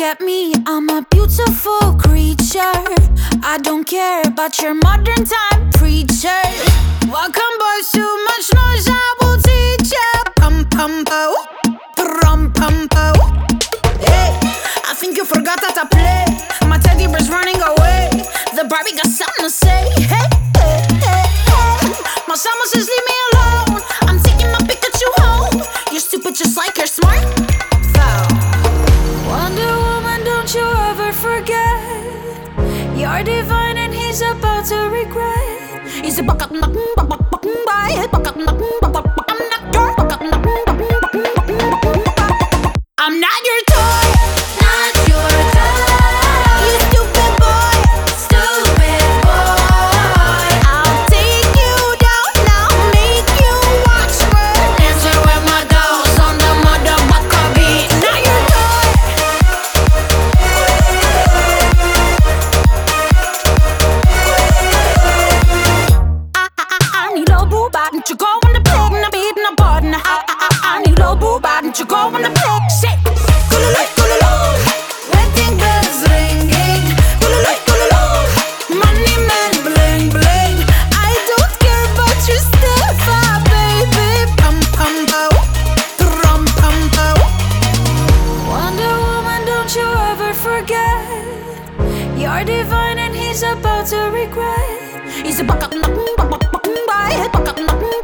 at me, I'm a beautiful creature. I don't care about your modern time preacher. Welcome boys, too much noise, I will teach ya. Pum pum po, pum pum po. Hey, I think you forgot that I play. My teddy bear's running away. The Barbie got something to say. Hey, hey, hey, hey. My summer says leave me alone. I'm taking my Pikachu home. You're stupid just like you're smart. Wonder Woman, don't you ever forget. You're divine and he's about to regret. He's a bucket, I'm not your toy. Not your toy. You stupid boy. Stupid boy. I'll take you down now, make you watch me dancing with my dolls on the motherfucker beat. Not your toy. I need a boo bot, don't you go on the pig, na beat, na bod, na I need a boo bot, don't you go on the pig, shit. Wedding bells ringing, money man bling bling. I don't care about your stepfather, baby. Pum pum po, rum pum po. Wonder Woman, don't you ever forget. You're divine and he's about to regret. He's a bucket,